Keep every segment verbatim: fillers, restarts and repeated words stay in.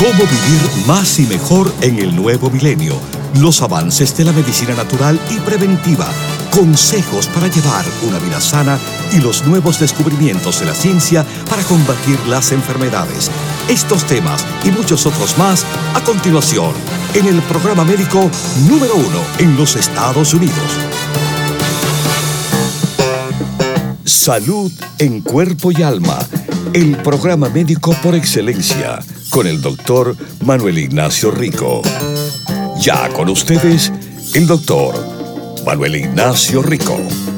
Cómo vivir más y mejor en el nuevo milenio. Los avances de la medicina natural y preventiva. Consejos para llevar una vida sana y los nuevos descubrimientos de la ciencia para combatir las enfermedades. Estos temas y muchos otros más a continuación en el programa médico número uno en los Estados Unidos. Salud en cuerpo y alma. El programa médico por excelencia con el doctor Manuel Ignacio Rico. Ya con ustedes, el doctor Manuel Ignacio Rico.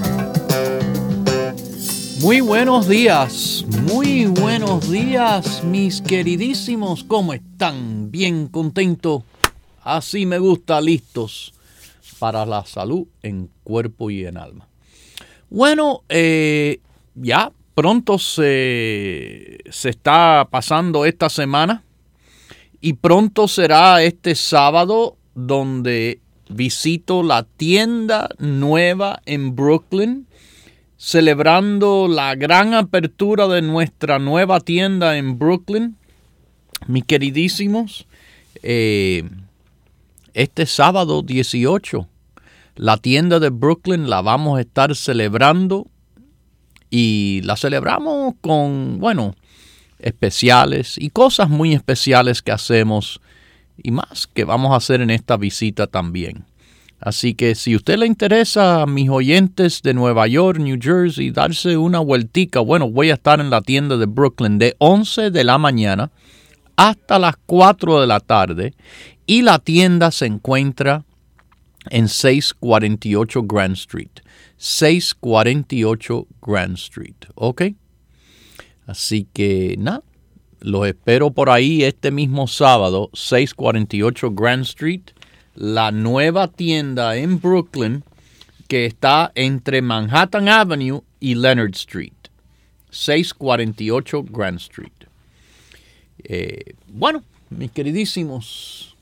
Muy buenos días, muy buenos días, mis queridísimos. ¿Cómo están? Bien contento. Así me gusta, listos para la salud en cuerpo y en alma. Bueno, eh, ya pronto se, se está pasando esta semana y pronto será este sábado donde visito la tienda nueva en Brooklyn, celebrando la gran apertura de nuestra nueva tienda en Brooklyn. Mis queridísimos, eh, este sábado dieciocho, la tienda de Brooklyn la vamos a estar celebrando y la celebramos con, bueno, especiales y cosas muy especiales que hacemos y más que vamos a hacer en esta visita también. Así que si a usted le interesa, a mis oyentes de Nueva York, New Jersey, darse una vueltica, bueno, voy a estar en la tienda de Brooklyn de once de la mañana hasta las cuatro de la tarde y la tienda se encuentra en seiscientos cuarenta y ocho Grand Street. seiscientos cuarenta y ocho Grand Street, ¿ok? Así que, nada, los espero por ahí este mismo sábado, seiscientos cuarenta y ocho Grand Street, la nueva tienda en Brooklyn que está entre Manhattan Avenue y Leonard Street. seiscientos cuarenta y ocho Grand Street. Eh, bueno, mis queridísimos,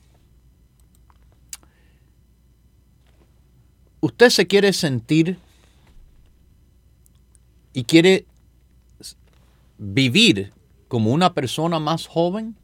usted se quiere sentir y quiere vivir como una persona más joven.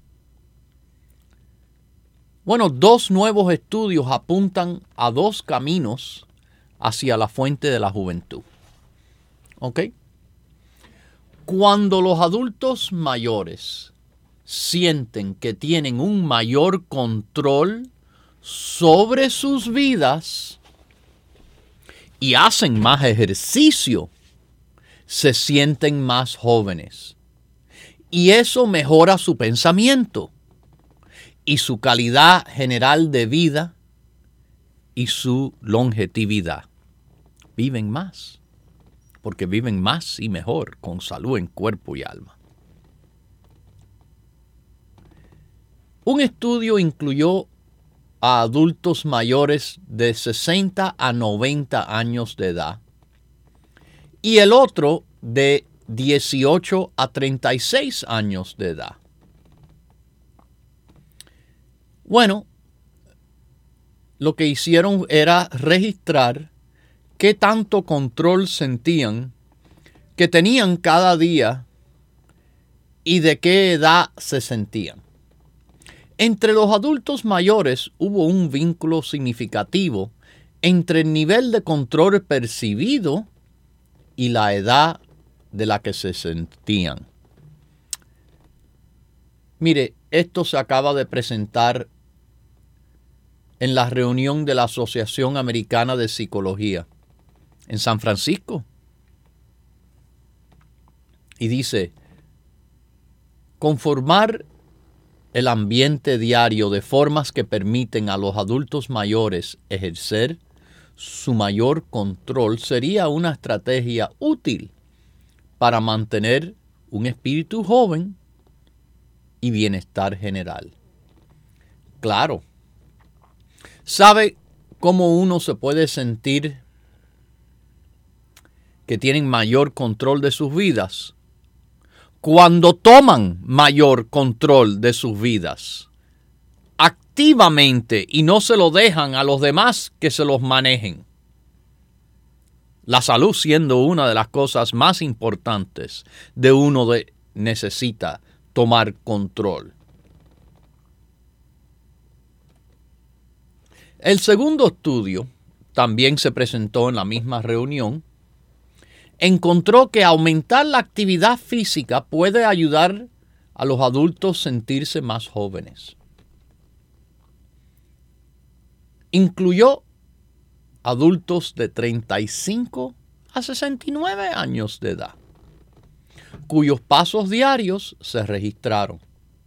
Bueno, dos nuevos estudios apuntan a dos caminos hacia la fuente de la juventud. ¿Ok? Cuando los adultos mayores sienten que tienen un mayor control sobre sus vidas y hacen más ejercicio, se sienten más jóvenes. Y eso mejora su pensamiento y su calidad general de vida y su longevidad. Viven más, porque viven más y mejor con salud en cuerpo y alma. Un estudio incluyó a adultos mayores de sesenta a noventa años de edad y el otro de dieciocho a treinta y seis años de edad. Bueno, lo que hicieron era registrar qué tanto control sentían que tenían cada día y de qué edad se sentían. Entre los adultos mayores hubo un vínculo significativo entre el nivel de control percibido y la edad de la que se sentían. Mire, esto se acaba de presentar en la reunión de la Asociación Americana de Psicología en San Francisco. Y dice, conformar el ambiente diario de formas que permiten a los adultos mayores ejercer su mayor control sería una estrategia útil para mantener un espíritu joven y bienestar general. Claro, ¿sabe cómo uno se puede sentir que tienen mayor control de sus vidas? Cuando toman mayor control de sus vidas activamente y no se lo dejan a los demás que se los manejen. La salud siendo una de las cosas más importantes de uno de necesita tomar control. El segundo estudio, también se presentó en la misma reunión, encontró que aumentar la actividad física puede ayudar a los adultos a sentirse más jóvenes. Incluyó adultos de treinta y cinco a sesenta y nueve años de edad, cuyos pasos diarios se registraron.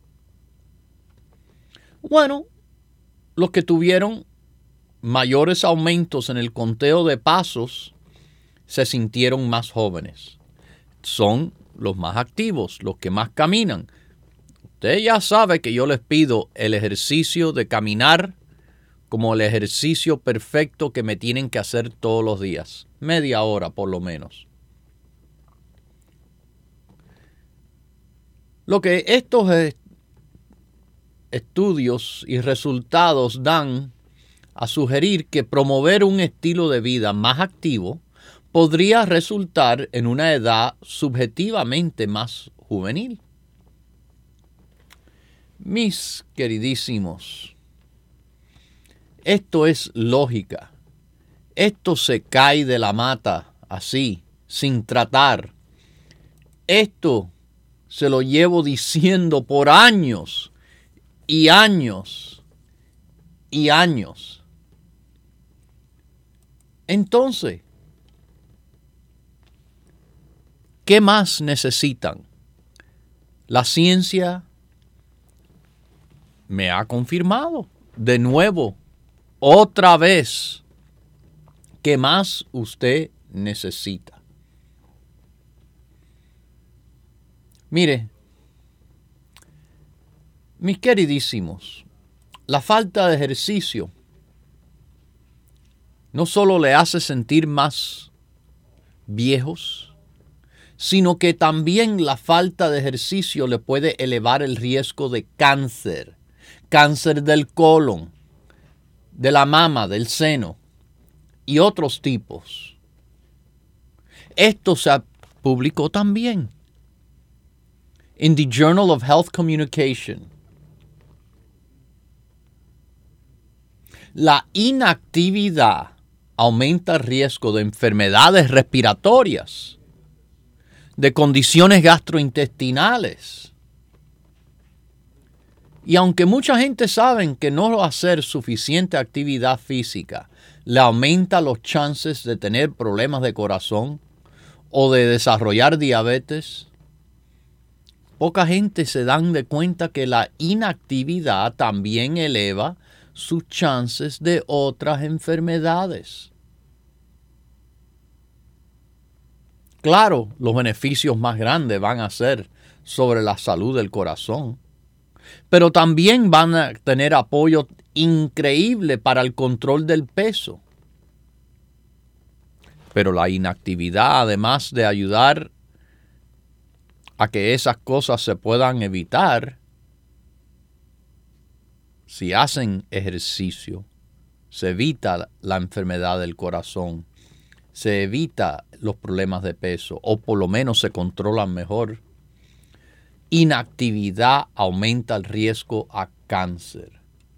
Bueno, los que tuvieron mayores aumentos en el conteo de pasos se sintieron más jóvenes. Son los más activos, los que más caminan. Usted ya sabe que yo les pido el ejercicio de caminar como el ejercicio perfecto que me tienen que hacer todos los días. Media hora por lo menos. Lo que estos estudios y resultados dan a sugerir que promover un estilo de vida más activo podría resultar en una edad subjetivamente más juvenil. Mis queridísimos, esto es lógica. Esto se cae de la mata así, sin tratar. Esto se lo llevo diciendo por años y años y años. Entonces, ¿qué más necesitan? La ciencia me ha confirmado de nuevo, otra vez, ¿qué más usted necesita? Mire, mis queridísimos, la falta de ejercicio no solo le hace sentir más viejos, sino que también la falta de ejercicio le puede elevar el riesgo de cáncer, cáncer del colon, de la mama, del seno y otros tipos. Esto se publicó también en The Journal of Health Communication. La inactividad aumenta el riesgo de enfermedades respiratorias, de condiciones gastrointestinales. Y aunque mucha gente sabe que no hacer suficiente actividad física le aumenta los chances de tener problemas de corazón o de desarrollar diabetes, poca gente se dan de cuenta que la inactividad también eleva sus chances de otras enfermedades. Claro, los beneficios más grandes van a ser sobre la salud del corazón, pero también van a tener apoyo increíble para el control del peso. Pero la inactividad, además de ayudar a que esas cosas se puedan evitar, si hacen ejercicio, se evita la enfermedad del corazón, se evita los problemas de peso, o por lo menos se controlan mejor. Inactividad aumenta el riesgo a cáncer.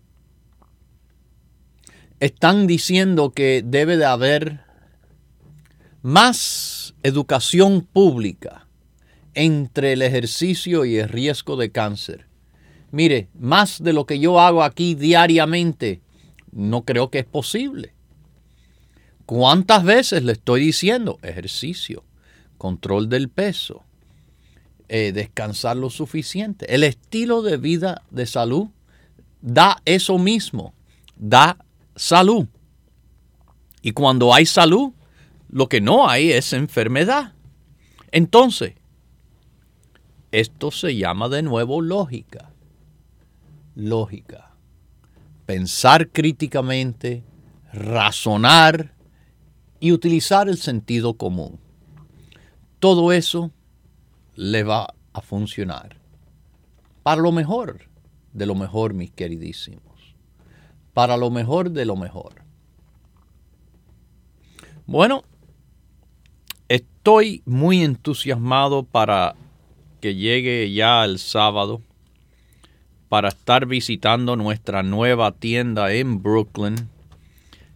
Están diciendo que debe de haber más educación pública entre el ejercicio y el riesgo de cáncer. Mire, más de lo que yo hago aquí diariamente, no creo que es posible. ¿Cuántas veces le estoy diciendo? Ejercicio, control del peso, eh, descansar lo suficiente. El estilo de vida de salud da eso mismo, da salud. Y cuando hay salud, lo que no hay es enfermedad. Entonces, esto se llama de nuevo lógica. Lógica. Pensar críticamente, razonar y utilizar el sentido común. Todo eso le va a funcionar. Para lo mejor de lo mejor, mis queridísimos. Para lo mejor de lo mejor. Bueno, estoy muy entusiasmado para que llegue ya el sábado para estar visitando nuestra nueva tienda en Brooklyn,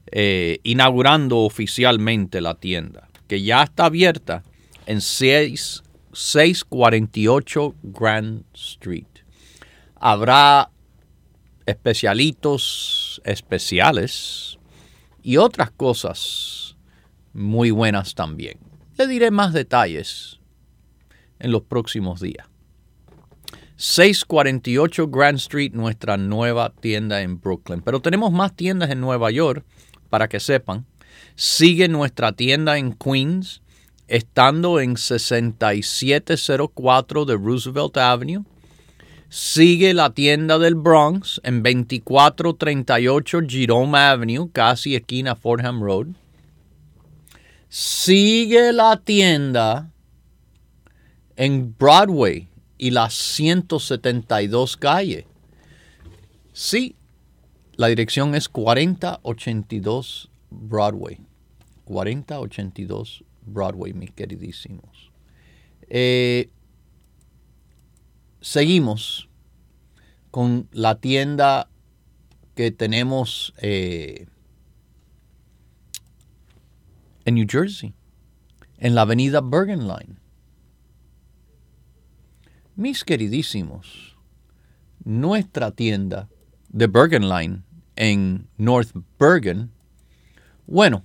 eh, inaugurando oficialmente la tienda, que ya está abierta en seis cuarenta y ocho Grand Street. Habrá especialitos especiales y otras cosas muy buenas también. Le diré más detalles en los próximos días. seis cuarenta y ocho Grand Street, nuestra nueva tienda en Brooklyn. Pero tenemos más tiendas en Nueva York, para que sepan. Sigue nuestra tienda en Queens, estando en sesenta y siete cero cuatro de Roosevelt Avenue. Sigue la tienda del Bronx en veinticuatro treinta y ocho Jerome Avenue, casi esquina Fordham Road. Sigue la tienda en Broadway y la ciento setenta y dos calle. Sí, la dirección es cuarenta ochenta y dos Broadway. cuarenta ochenta y dos Broadway, mis queridísimos. Eh, seguimos con la tienda que tenemos eh, en New Jersey, en la avenida Bergen Line. Mis queridísimos, nuestra tienda de Bergen Line en North Bergen, bueno,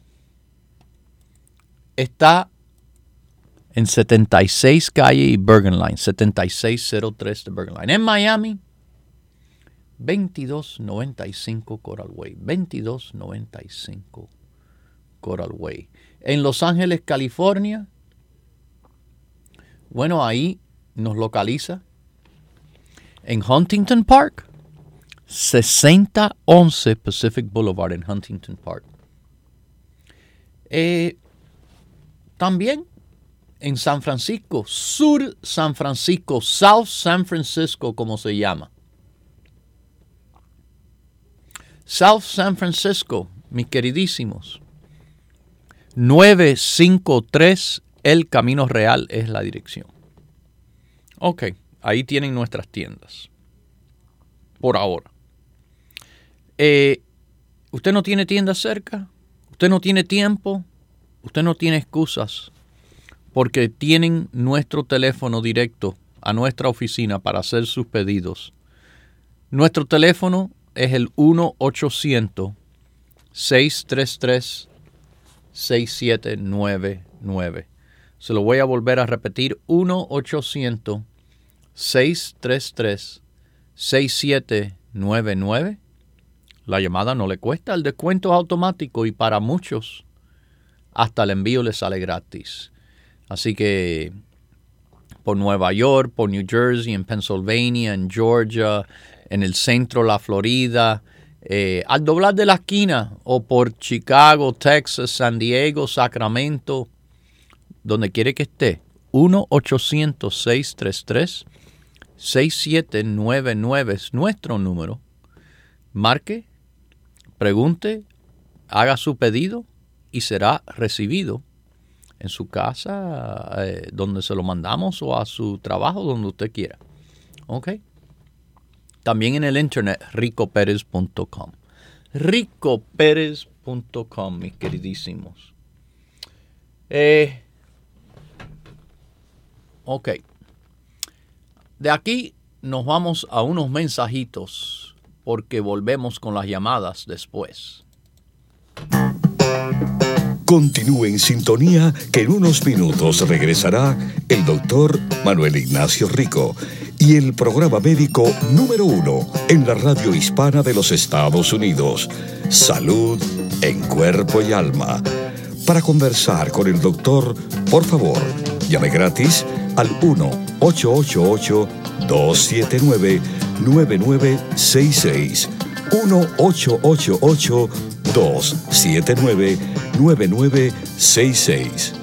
está en setenta y seis calle y Bergen Line, setenta y seis cero tres de Bergen Line. En Miami, veintidós noventa y cinco Coral Way, veintidós noventa y cinco Coral Way. En Los Ángeles, California, bueno, ahí nos localiza en Huntington Park, sesenta once Pacific Boulevard en Huntington Park. Eh, también en San Francisco, Sur San Francisco, South San Francisco, como se llama. South San Francisco, mis queridísimos. nueve cinco tres El Camino Real es la dirección. Ok, ahí tienen nuestras tiendas. Por ahora. Eh, ¿Usted no tiene tienda cerca? ¿Usted no tiene tiempo? ¿Usted no tiene excusas? Porque tienen nuestro teléfono directo a nuestra oficina para hacer sus pedidos. Nuestro teléfono es el uno ochocientos seis tres tres seis siete nueve nueve. Se lo voy a volver a repetir. uno ochocientos seis tres tres seis siete nueve nueve. La llamada no le cuesta, el descuento es automático y para muchos hasta el envío les sale gratis. Así que por Nueva York, por New Jersey, en Pennsylvania, en Georgia, en el centro, la Florida, eh, al doblar de la esquina, o por Chicago, Texas, San Diego, Sacramento, donde quiere que esté, uno ochocientos seis tres tres seis siete nueve nueve es nuestro número. Marque, pregunte, haga su pedido y será recibido en su casa, eh, donde se lo mandamos, o a su trabajo, donde usted quiera. ¿Ok? También en el internet, rico pérez punto com. rico pérez punto com, mis queridísimos. Eh, ok. De aquí nos vamos a unos mensajitos, porque volvemos con las llamadas después. Continúe en sintonía, que en unos minutos regresará el doctor Manuel Ignacio Rico y el programa médico número uno en la radio hispana de los Estados Unidos, Salud en Cuerpo y Alma. Para conversar con el doctor, por favor, llame gratis al uno ocho ocho ocho dos siete nueve nueve nueve seis seis, uno ocho ocho ocho dos siete nueve nueve nueve seis seis.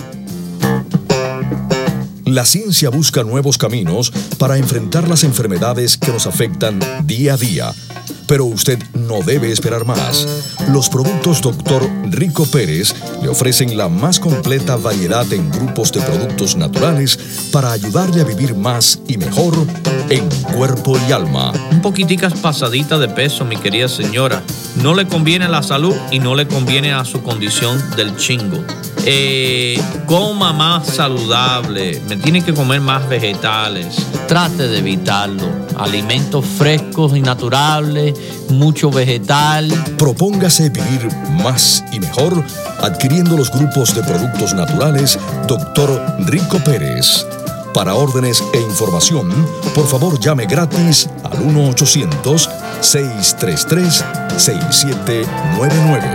La ciencia busca nuevos caminos para enfrentar las enfermedades que nos afectan día a día. Pero usted no debe esperar más. Los productos doctor Rico Pérez le ofrecen la más completa variedad en grupos de productos naturales para ayudarle a vivir más y mejor en cuerpo y alma. Un poquiticas pasadita de peso, mi querida señora. no le conviene a la salud y no le conviene a su condición del chingo. Eh, coma más saludable, me tiene que comer más vegetales. Trate de evitarlo. Alimentos frescos y naturales, mucho vegetal. Propóngase vivir más y mejor adquiriendo los grupos de productos naturales doctor Rico Pérez. Para órdenes e información, por favor llame gratis al uno ochocientos, seis tres tres, seis siete nueve nueve.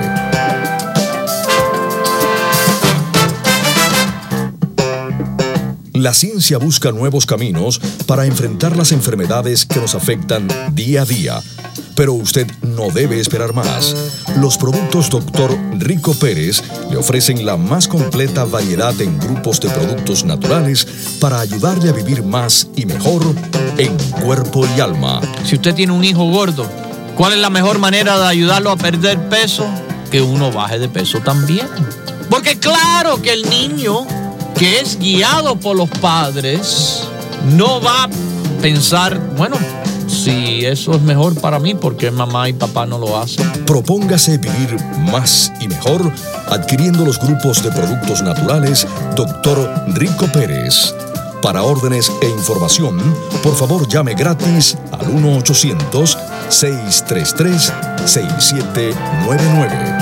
La ciencia busca nuevos caminos para enfrentar las enfermedades que nos afectan día a día. Pero usted no debe esperar más. Los productos doctor Rico Pérez le ofrecen la más completa variedad en grupos de productos naturales para ayudarle a vivir más y mejor en cuerpo y alma. Si usted tiene un hijo gordo, ¿cuál es la mejor manera de ayudarlo a perder peso? Que uno baje de peso también. Porque claro que el niño que es guiado por los padres no va a pensar, bueno, si eso es mejor para mí, ¿por qué mamá y papá no lo hacen? Propóngase vivir más y mejor adquiriendo los grupos de productos naturales doctor Rico Pérez. Para órdenes e información, por favor llame gratis al uno ochocientos, seis tres tres, seis siete nueve nueve.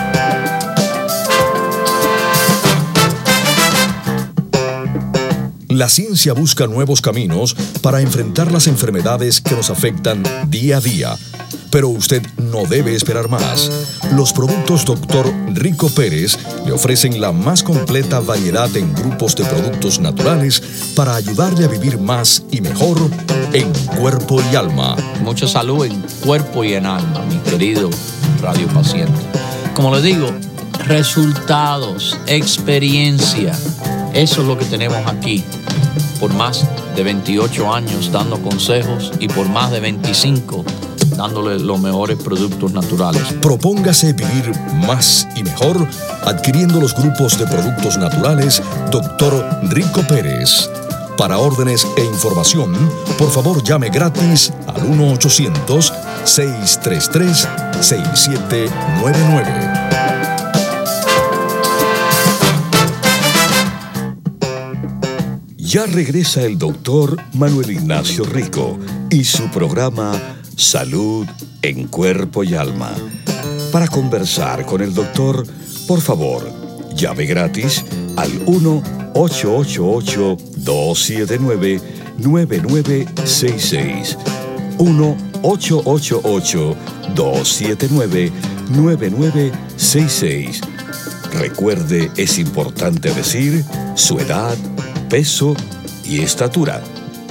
La ciencia busca nuevos caminos para enfrentar las enfermedades que nos afectan día a día. Pero usted no debe esperar más. Los productos doctor Rico Pérez le ofrecen la más completa variedad en grupos de productos naturales para ayudarle a vivir más y mejor en cuerpo y alma. Mucha salud en cuerpo y en alma, mi querido radio paciente. Como le digo, resultados, experiencia, eso es lo que tenemos aquí. Por más de veintiocho años dando consejos y por más de veinticinco dándole los mejores productos naturales. Propóngase vivir más y mejor adquiriendo los grupos de productos naturales doctor Rico Pérez. Para órdenes e información, por favor llame gratis al uno ochocientos, seis tres tres, seis siete nueve nueve. Ya regresa el doctor Manuel Ignacio Rico y su programa Salud en Cuerpo y Alma. Para conversar con el doctor, por favor, llame gratis al uno ocho ocho ocho, dos siete nueve, nueve nueve seis seis. uno ocho ocho ocho, dos siete nueve, nueve nueve seis seis. Recuerde, es importante decir su edad, peso y estatura.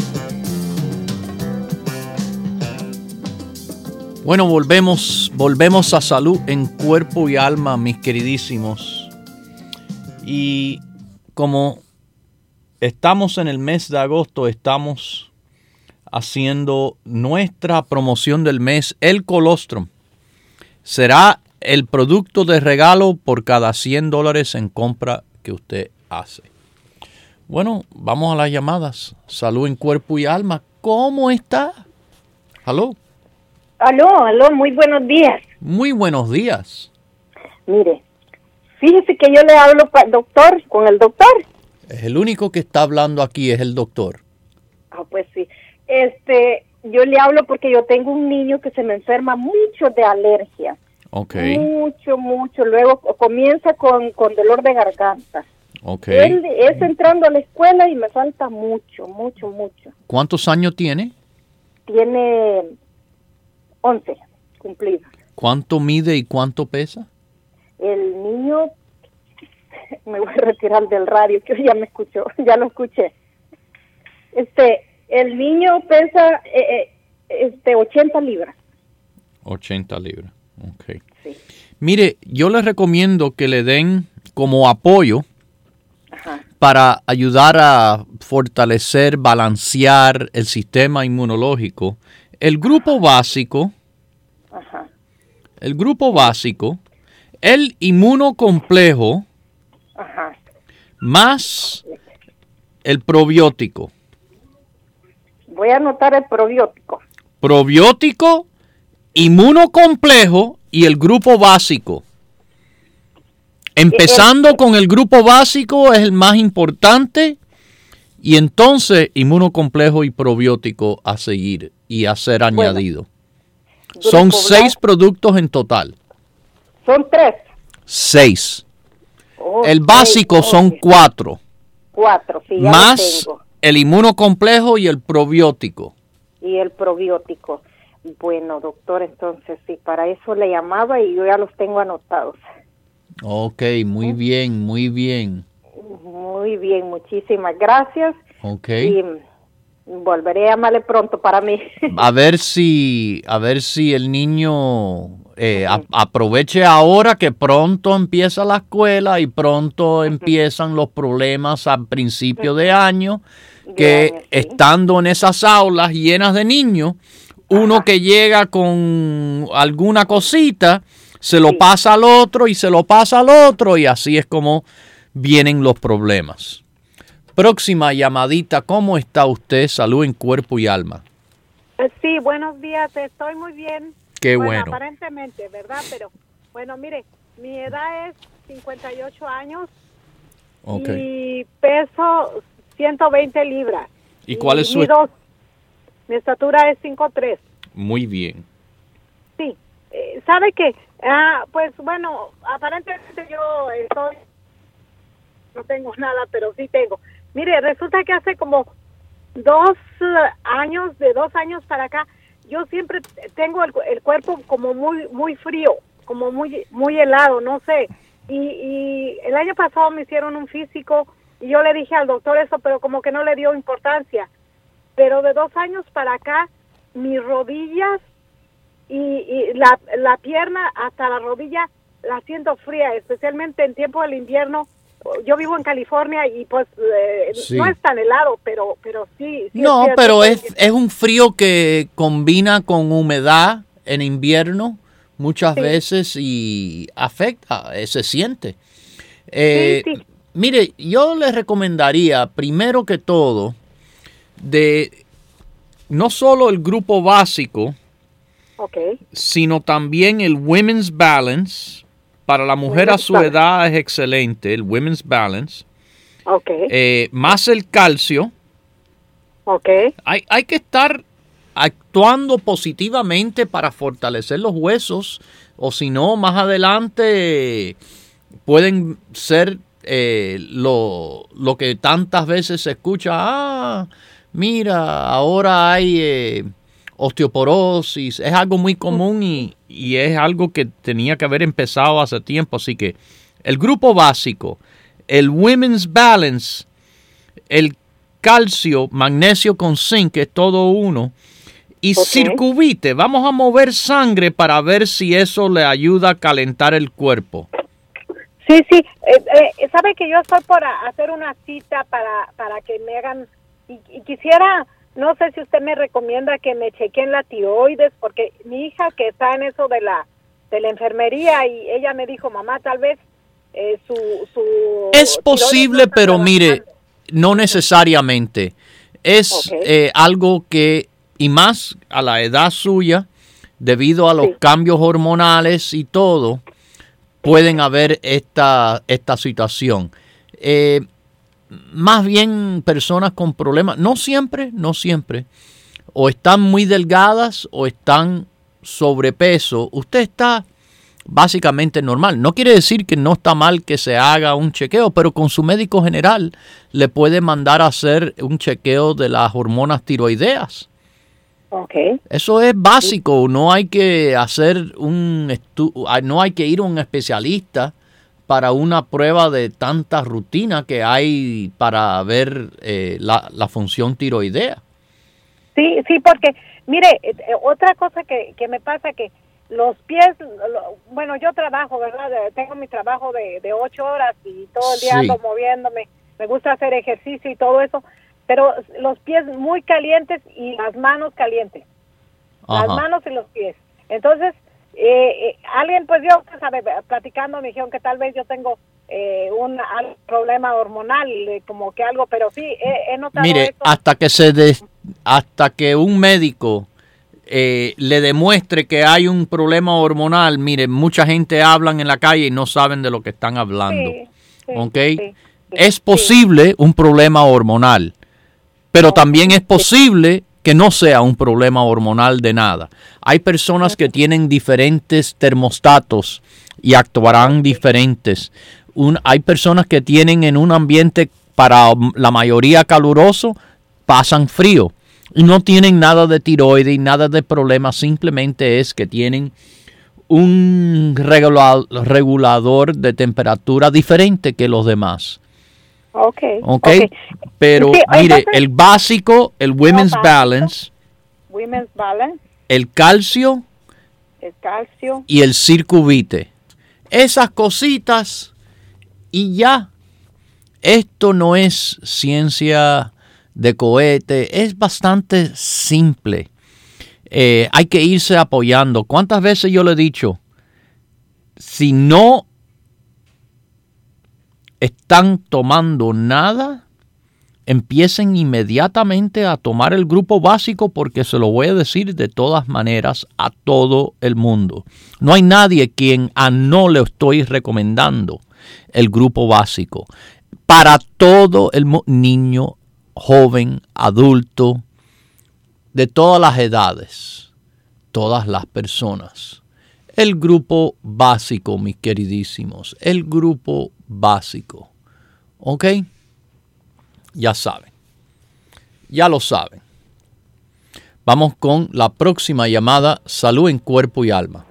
Bueno, volvemos, volvemos a salud en cuerpo y alma, mis queridísimos. Y como estamos en el mes de agosto, estamos haciendo nuestra promoción del mes, el colostrum. Será el producto de regalo por cada cien dólares en compra que usted hace. Bueno, vamos a las llamadas. Salud en cuerpo y alma. ¿Cómo está? ¿Aló? Aló, aló, muy buenos días. Muy buenos días. Mire, fíjese que yo le hablo para doctor, con el doctor. Es el único que está hablando aquí, es el doctor. Ah, pues sí. Este, yo le hablo porque yo tengo un niño que se me enferma mucho de alergia. Ok. Mucho, mucho. Luego comienza con, con dolor de garganta. Ok. Él es entrando a la escuela y me falta mucho, mucho, mucho. ¿Cuántos años tiene? Tiene once cumplidos. ¿Cuánto mide y cuánto pesa? El niño, me voy a retirar del radio, que ya me escuchó, ya lo escuché. Este, el niño pesa eh, este ochenta libras. ochenta libras, ok. Sí. Mire, yo les recomiendo que le den como apoyo, Ajá. para ayudar a fortalecer, balancear el sistema inmunológico. El grupo básico, Ajá. el grupo básico, el inmunocomplejo, Ajá. más el probiótico. Voy a anotar el probiótico. Probiótico, inmunocomplejo y el grupo básico. Empezando con el grupo básico es el más importante y entonces inmunocomplejo y probiótico a seguir y a ser añadido. Bueno, son seis productos en total. Son tres. Seis. Oh, el básico seis, son okay. cuatro. Cuatro, sí, ya más tengo. El inmunocomplejo y el probiótico. Y el probiótico. Bueno, doctor, entonces sí, para eso le llamaba y yo ya los tengo anotados. Ok, muy bien, muy bien. Muy bien, muchísimas gracias. Ok. Y volveré a llamarle pronto para mí. A ver si, a ver si el niño eh, uh-huh. a, aproveche ahora que pronto empieza la escuela y pronto uh-huh. empiezan los problemas al principio uh-huh. de año, que de año, sí. estando en esas aulas llenas de niños, uno uh-huh. que llega con alguna cosita, se lo sí. pasa al otro y se lo pasa al otro y así es como vienen los problemas. Próxima llamadita, ¿cómo está usted? Salud en cuerpo y alma. Sí, buenos días, estoy muy bien. Qué bueno. bueno. Aparentemente, ¿verdad? Pero, bueno, mire, mi edad es cincuenta y ocho años okay. y peso ciento veinte libras. ¿Y cuál y es su estatura? Mi estatura es cinco tres. Muy bien. Sí, eh, ¿sabe qué? Ah, pues bueno, aparentemente yo estoy, no tengo nada, pero sí tengo. Mire, resulta que hace como dos años, de dos años para acá, yo siempre tengo el, el cuerpo como muy muy frío, como muy muy helado, no sé. Y, y el año pasado me hicieron un físico y yo le dije al doctor eso, pero como que no le dio importancia. Pero de dos años para acá, mis rodillas y, y la, la pierna hasta la rodilla la siento fría, especialmente en tiempo del invierno. Yo vivo en California y pues eh, sí. no es tan helado, pero pero sí. sí no, es pero es, es un frío que combina con humedad en invierno muchas sí. veces y afecta, eh, se siente. Eh, sí, sí. Mire, yo les recomendaría primero que todo de no solo el grupo básico, okay. sino también el Women's Balance. Para la mujer Women's a su balance. edad es excelente, el Women's Balance. Okay. Eh, más el calcio. Okay. Hay, hay que estar actuando positivamente para fortalecer los huesos, o si no, más adelante pueden ser eh, lo, lo que tantas veces se escucha. Ah, mira, ahora hay eh, osteoporosis. Es algo muy común y, y es algo que tenía que haber empezado hace tiempo. Así que el grupo básico, el Women's Balance, el calcio, magnesio con zinc, es todo uno. Y okay. Circuvite, vamos a mover sangre para ver si eso le ayuda a calentar el cuerpo. Sí, sí, eh, eh, sabe que yo estoy por hacer una cita para, para que me hagan, y, y quisiera, no sé si usted me recomienda que me chequeen la tiroides, porque mi hija que está en eso de la de la enfermería y ella me dijo, mamá, tal vez eh, su, su... Es posible, no pero mire, no necesariamente. Es okay. eh, algo que, y más a la edad suya, debido a los sí. cambios hormonales y todo, pueden haber esta, esta situación. Eh, más bien personas con problemas, no siempre, no siempre, o están muy delgadas o están sobrepeso. Usted está básicamente normal. No quiere decir que no está mal que se haga un chequeo, pero con su médico general le puede mandar a hacer un chequeo de las hormonas tiroideas. Okay. Eso es básico, no hay que hacer un estu- no hay que ir a un especialista para una prueba de tanta rutina que hay para ver eh, la, la función tiroidea. Sí, sí, porque mire, eh, otra cosa que, que me pasa que los pies, lo, bueno, yo trabajo, ¿verdad? Tengo mi trabajo de, de ocho horas y todo el día sí. ando moviéndome, me gusta hacer ejercicio y todo eso, pero los pies muy calientes y las manos calientes. Ajá. Las manos y los pies. Entonces, eh, eh, alguien, pues yo, sabe, platicando, me dijeron que tal vez yo tengo eh, un problema hormonal, eh, como que algo, pero sí, he, he notado Mire, eso. hasta que se des, hasta que un médico eh, le demuestre que hay un problema hormonal, mire, mucha gente hablan en la calle y no saben de lo que están hablando. Sí, sí, ¿Ok? sí, sí, Es posible un problema hormonal, pero también es posible que no sea un problema hormonal de nada. Hay personas que tienen diferentes termostatos y actuarán diferentes. Un, hay personas que tienen en un ambiente para la mayoría caluroso, pasan frío y no tienen nada de tiroides y nada de problema, simplemente es que tienen un regula- regulador de temperatura diferente que los demás. Okay, Okay. ok. Pero Sí, mire, entonces- el básico, el Women's básico. Balance, Women's Balance, el calcio el calcio. y el circuvite. Esas cositas y ya. Esto no es ciencia de cohete, es bastante simple. Eh, hay que irse apoyando. ¿Cuántas veces yo le he dicho? Si no están tomando nada, empiecen inmediatamente a tomar el grupo básico, porque se lo voy a decir de todas maneras a todo el mundo. No hay nadie quien a no le estoy recomendando el grupo básico. Para todo el mu- niño, joven, adulto, de todas las edades, todas las personas. El grupo básico, mis queridísimos, el grupo básico. ¿Ok? Ya saben. Ya lo saben. Vamos con la próxima llamada. Salud en cuerpo y alma.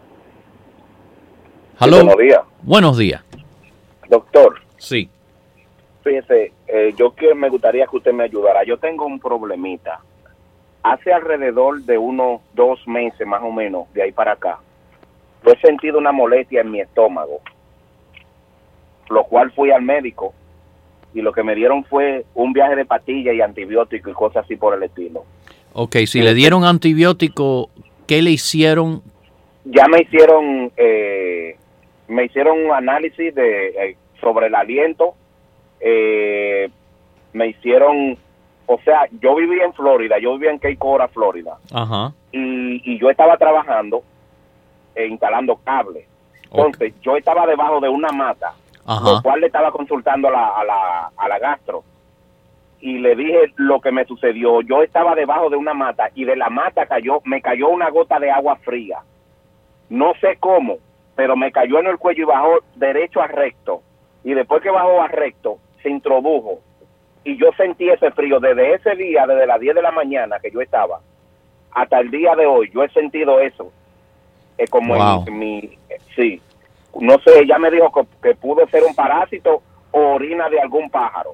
Hello. Sí, buenos días. Buenos días. Doctor, Sí. fíjese, eh, yo que me gustaría que usted me ayudara. Yo tengo un problemita. Hace alrededor de unos dos meses más o menos, de ahí para acá, yo he sentido una molestia en mi estómago, lo cual fui al médico y lo que me dieron fue un viaje de pastillas y antibióticos y cosas así por el estilo. Ok, si le dieron antibiótico, ¿qué le hicieron? Ya me hicieron eh, me hicieron un análisis de eh, sobre el aliento, eh, me hicieron, o sea, yo vivía en Florida, yo vivía en Cape Coral, Florida, Ajá. y, y yo estaba trabajando e instalando cables. Entonces, yo estaba debajo de una mata, Ajá. lo cual le estaba consultando a la, a la, a la gastro, y le dije lo que me sucedió. Yo estaba debajo de una mata, y de la mata cayó, me cayó una gota de agua fría. No sé cómo, pero me cayó en el cuello y bajó derecho a recto. Y después que bajó a recto, se introdujo. Y yo sentí ese frío desde ese día, desde las diez de la mañana que yo estaba, hasta el día de hoy. Yo he sentido eso. Eh, como Wow. en mi... eh, sí. No sé, ella me dijo que, que pudo ser un parásito o orina de algún pájaro.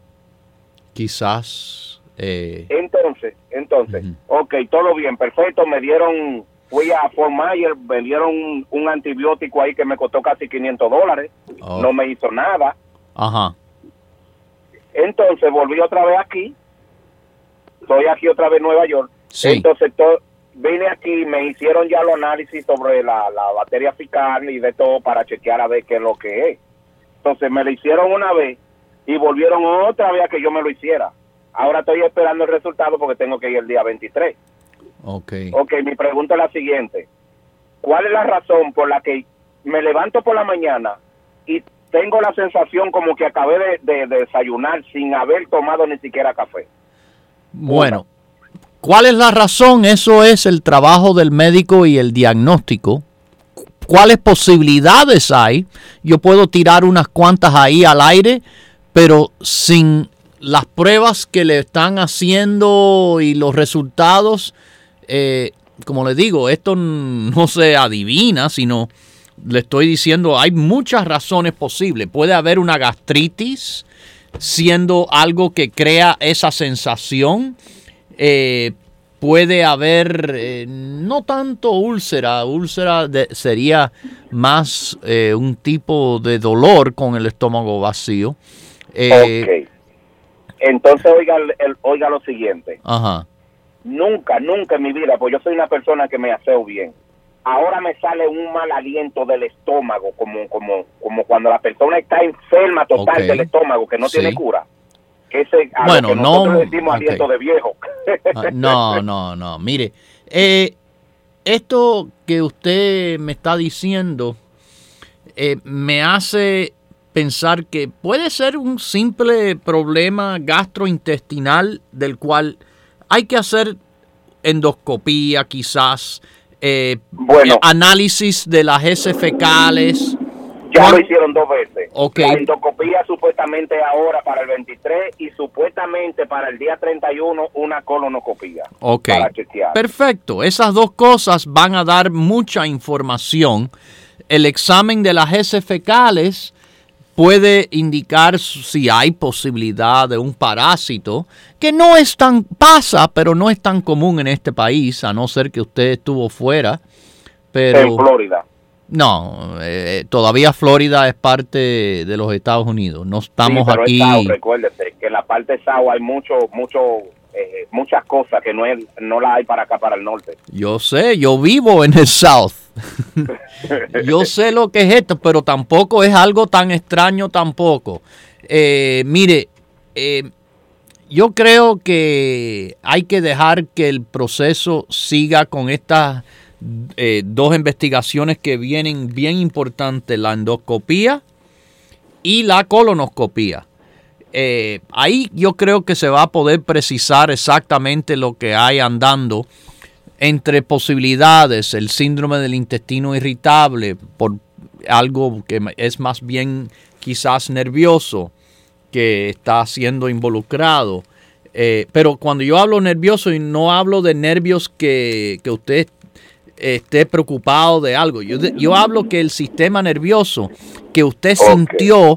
Quizás. Eh, Entonces, entonces, Ujú. ok, todo bien, perfecto. Me dieron, fui a Fort Myers, me dieron un, un antibiótico ahí que me costó casi quinientos dólares. Oh. No me hizo nada. Ajá. Entonces volví otra vez aquí. Estoy aquí otra vez en Nueva York. Sí. Entonces to- vine aquí, me hicieron ya los análisis sobre la, la batería fecal y de todo para chequear a ver qué es lo que es. Entonces me lo hicieron una vez y volvieron otra vez a que yo me lo hiciera. Ahora estoy esperando el resultado porque tengo que ir el día veintitrés. Ok. Ok, mi pregunta es la siguiente. ¿Cuál es la razón por la que me levanto por la mañana y tengo la sensación como que acabé de, de- de desayunar sin haber tomado ni siquiera café? Bueno, ¿cuál es la razón? Eso es el trabajo del médico y el diagnóstico. ¿Cuáles posibilidades hay? Yo puedo tirar unas cuantas ahí al aire, pero sin las pruebas que le están haciendo y los resultados, eh, como le digo, esto no se adivina, sino le estoy diciendo, hay muchas razones posibles. Puede haber una gastritis, siendo algo que crea esa sensación. Eh, puede haber eh, no tanto úlcera, úlcera de, sería más eh, un tipo de dolor con el estómago vacío. Eh, Ok. Entonces oiga, el- el- oiga lo siguiente. Ajá. Nunca, nunca en mi vida, pues yo soy una persona que me aseo bien. Ahora me sale un mal aliento del estómago, como como como cuando la persona está enferma total Ok. del estómago, que no Sí. tiene cura. Ese, a Bueno, lo que nosotros no, decimos ok. aliento de viejo. Ah, no, no, no. Mire, eh, esto que usted me está diciendo eh, me hace pensar que puede ser un simple problema gastrointestinal del cual hay que hacer endoscopía quizás, eh, Bueno. eh, análisis de las heces fecales. Ya lo hicieron dos veces. Okay. La endoscopía supuestamente ahora para el veintitrés y supuestamente para el día treinta y uno una colonoscopía. Ok, para chequear. Perfecto. Esas dos cosas van a dar mucha información. El examen de las heces fecales puede indicar si hay posibilidad de un parásito, que no es tan, pasa, pero no es tan común en este país, a no ser que usted estuvo fuera. Pero, en Florida. No, eh, todavía Florida es parte de los Estados Unidos. No estamos sí, pero aquí. Es Sao, recuérdese que en la parte de Sao hay mucho, mucho, eh, muchas cosas que no, es, no las hay para acá, para el norte. Yo sé, yo vivo en el South. Yo sé lo que es esto, pero tampoco es algo tan extraño tampoco. Eh, mire, eh, yo creo que hay que dejar que el proceso siga con estas eh, dos investigaciones que vienen bien importantes, la endoscopía y la colonoscopía. Eh, ahí yo creo que se va a poder precisar exactamente lo que hay andando entre posibilidades, el síndrome del intestino irritable, por algo que es más bien quizás nervioso que está siendo involucrado. Eh, pero cuando yo hablo nervioso, no hablo de nervios que, que usted esté preocupado de algo. Yo, yo hablo que el sistema nervioso que usted okay. sintió,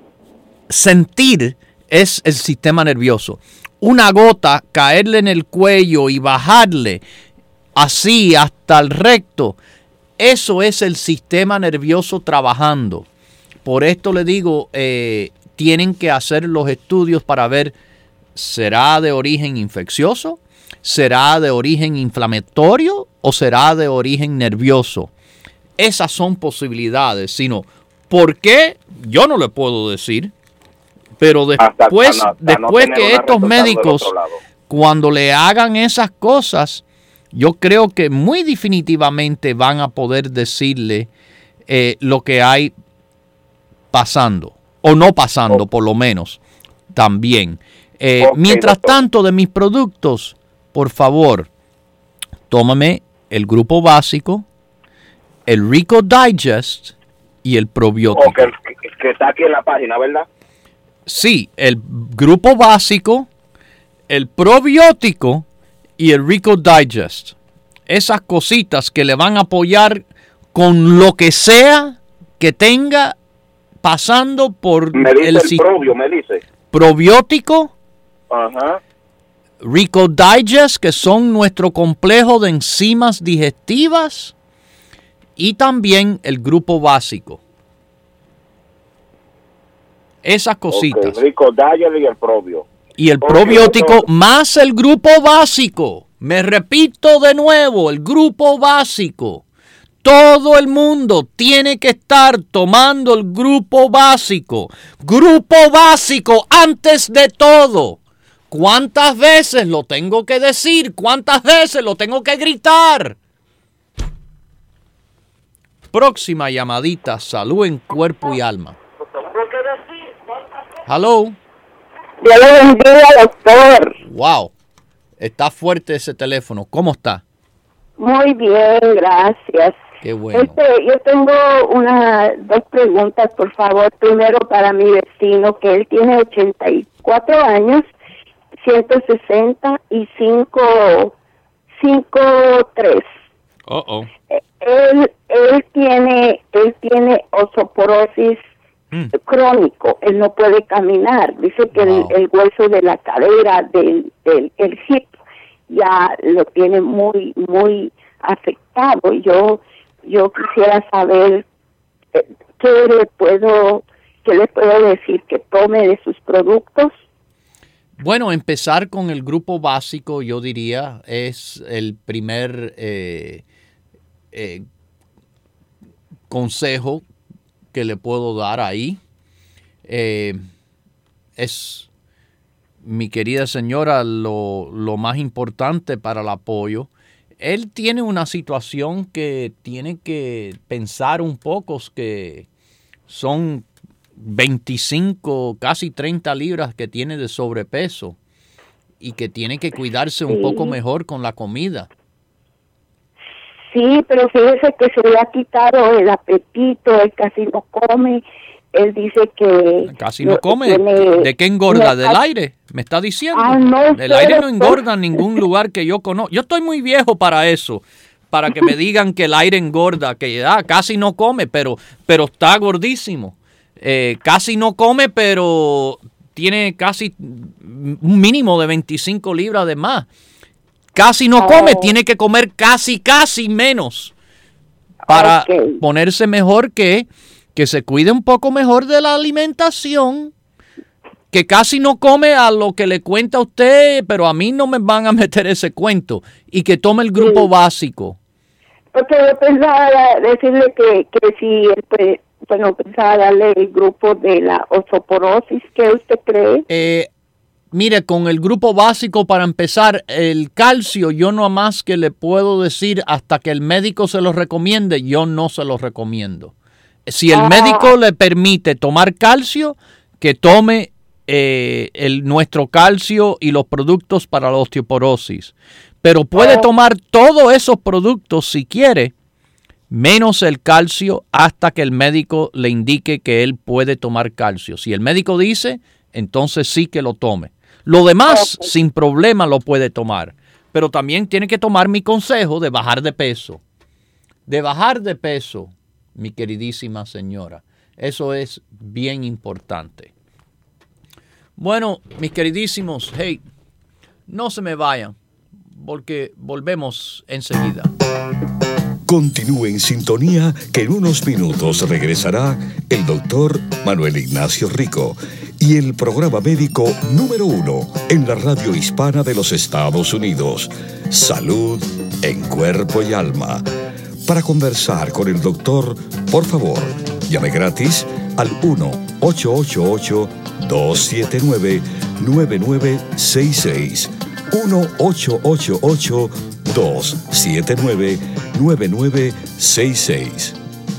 sentir es el sistema nervioso. Una gota, caerle en el cuello y bajarle así hasta el recto, eso es el sistema nervioso trabajando. Por esto le digo, eh, tienen que hacer los estudios para ver, ¿será de origen infeccioso? ¿Será de origen inflamatorio o será de origen nervioso? Esas son posibilidades, sino ¿por qué? Yo no le puedo decir, pero después, hasta, hasta después no que estos médicos, cuando le hagan esas cosas, yo creo que muy definitivamente van a poder decirle eh, lo que hay pasando, o no pasando, oh. por lo menos, también. Eh, okay, mientras doctor. tanto, de mis productos, por favor, tómame el grupo básico, el Rico Digest y el probiótico. Okay, que, que está aquí en la página, ¿verdad? Sí, el grupo básico, el probiótico y el Rico Digest. Esas cositas que le van a apoyar con lo que sea que tenga pasando por me dice el, el probio, me dice. Probiótico. Ajá. Rico Digest, que son nuestro complejo de enzimas digestivas, y también el grupo básico. Esas cositas. Okay, Rico Digest y el probio. Y el okay, probiótico doctor. Más el grupo básico. Me repito de nuevo, el grupo básico. Todo el mundo tiene que estar tomando el grupo básico. Grupo básico antes de todo. ¿Cuántas veces lo tengo que decir? ¿Cuántas veces lo tengo que gritar? Próxima llamadita, salud en cuerpo y alma. Hello. Dios le bendiga, doctor. Wow, está fuerte ese teléfono. ¿Cómo está? Muy bien, gracias. Qué bueno. Este, yo tengo una, dos preguntas, por favor. Primero para mi vecino, que él tiene ochenta y cuatro años, ciento sesenta y cinco, cinco tres. Uh oh. Él, él tiene, él tiene osteoporosis mm. crónico. Él no puede caminar. Dice que wow. el, el hueso de la cadera, del, del el hip, ya lo tiene muy, muy afectado. Yo, yo quisiera saber eh, qué le puedo, qué le puedo decir que tome de sus productos. Bueno, empezar con el grupo básico, yo diría, es el primer eh, eh, consejo que le puedo dar ahí. Eh, es, mi querida señora, lo, lo más importante para el apoyo él tiene una situación que tiene que pensar un poco, que son veinticinco, casi treinta libras que tiene de sobrepeso y que tiene que cuidarse un Sí. poco mejor con la comida. Sí, pero fíjese que se le ha quitado el apetito, él casi no come. Él dice que... Casi no lo- come. tiene- ¿De qué engorda? no, ¿Del aire? ¿Me está diciendo? Ah, no El sé, aire no doctor. engorda en ningún lugar que yo conozco. Yo estoy muy viejo para eso, para que me digan que el aire engorda, que ah, casi no come, pero, pero está gordísimo. Eh, casi no come, pero tiene casi un mínimo de veinticinco libras de más. Casi no come, Oh. tiene que comer casi, casi menos para Ok. ponerse mejor, que, que se cuide un poco mejor de la alimentación, que casi no come a lo que le cuenta a usted, pero a mí no me van a meter ese cuento, y que tome el grupo Sí. básico. Porque yo pensaba decirle que, que si él, pues, bueno, pensaba darle el grupo de la osteoporosis, ¿qué usted cree? Eh, mire, con el grupo básico, para empezar, el calcio, yo no más que le puedo decir, hasta que el médico se lo recomiende, yo no se lo recomiendo. Si el Ah. médico le permite tomar calcio, que tome eh, el, nuestro calcio y los productos para la osteoporosis. Pero puede Oh. tomar todos esos productos si quiere, menos el calcio, hasta que el médico le indique que él puede tomar calcio. Si el médico dice, entonces sí que lo tome. Lo demás, Ok. sin problema, lo puede tomar. Pero también tiene que tomar mi consejo de bajar de peso. De bajar de peso, mi queridísima señora. Eso es bien importante. Bueno, mis queridísimos, hey, no se me vayan, porque volvemos enseguida. Continúe en sintonía, que en unos minutos regresará el doctor Manuel Ignacio Rico y el programa médico número uno en la radio hispana de los Estados Unidos, Salud en Cuerpo y Alma. Para conversar con el doctor, por favor, llame gratis al uno ocho ocho ocho, dos siete nueve, nueve nueve seis seis. uno ocho ocho ocho, dos siete nueve, nueve nueve seis seis.